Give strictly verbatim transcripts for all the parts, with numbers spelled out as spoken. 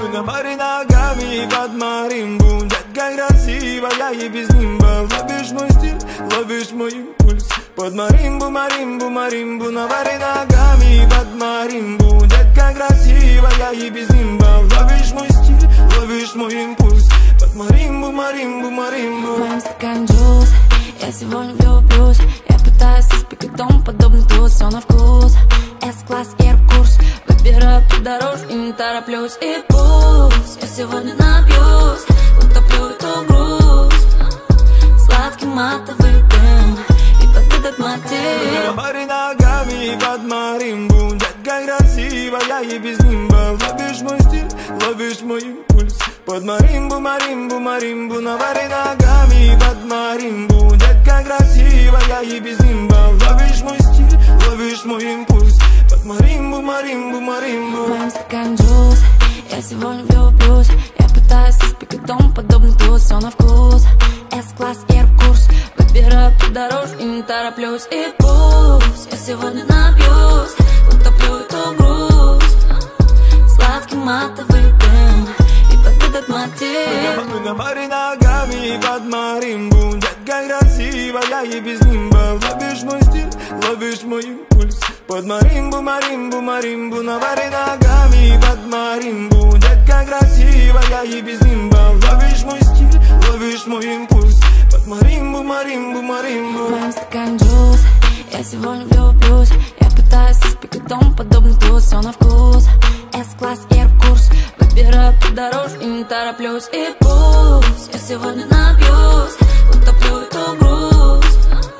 Мы на баре ногами под маримбу. Детка красивая и без нимба. Ловишь мой стиль, ловишь мой импульс. Под маримбу, маримбу, маримбу. На баре ногами под маримбу. Детка красивая и без нимба. Ловишь мой стиль, ловишь мой импульс. Под маримбу, маримбу, маримбу. В моем стакане джуз, я сегодня влюблюсь. Я пытаюсь испекать дом, подобный тут, все на вкус. С-класс, Air-курс, выбираю по дороже и не тороплюсь. И пусть я сегодня напьюсь, утоплю эту грусть. Сладкий матовый дым и под этот мотив. На баре ногами под маримбу. Детка красивая и без нимба. Ловишь мой стиль, ловишь мой импульс. Под маримбу, маримбу, маримбу. На баре ногами под маримбу. Детка красивая и без нимба. Ловишь мой стиль, ловишь мой импульс. Под маримбу, маримбу, маримбу. В моем стакане джуз, я сегодня влюблюсь. Я пытаюсь испекать дом, подобный тут, все на вкус. С-класс, Air-курс, выбираю по дороже и не тороплюсь. И пусть я сегодня напьюсь, утоплю эту грусть. Сладкий матовый дым и под этот мотив. Мы на баре ногами под маримбу. Детка красивая и без нимба. Ловишь мой стиль, ловишь мой импульс. Под маримбу, маримбу, маримбу. На баре ногами под маримбу. Детка красивая и без нимба. Ловишь мой стиль, ловишь мой импульс. Под маримбу, маримбу, маримбу. В моем стакане джуз, я сегодня влюблюсь. Я пытаюсь испекать дом, подобный тут, все на вкус. С-класс, Air-курс, выбираю по дороже и не тороплюсь. И пусть я сегодня напьюсь, утоплю эту грусть.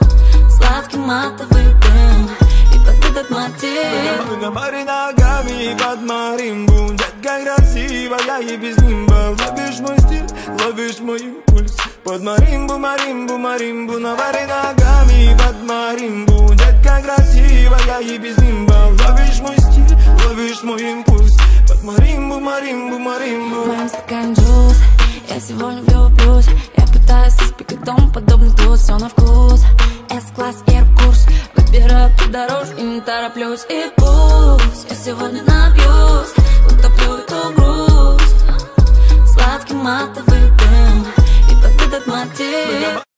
Сладкий матовый дым и под этот мотив. Мы на баре ногами под маримбу. Детка красивая и без нимба. Ловишь мой стиль, ловишь мой импульс. Под маримбу, маримбу, маримбу. На баре ногами под маримбу. Детка красивая и без нимба. Ловишь мой стиль, ловишь мой импульс. Под маримбу, маримбу, маримбу. В моем стакане джуз, я сегодня влюблюсь. Я пытаюсь испекать дом, подобный тут, все на вкус. С-класс, Air-курс, выбираю по дороже и не тороплюсь. И пусть я сегодня напьюсь,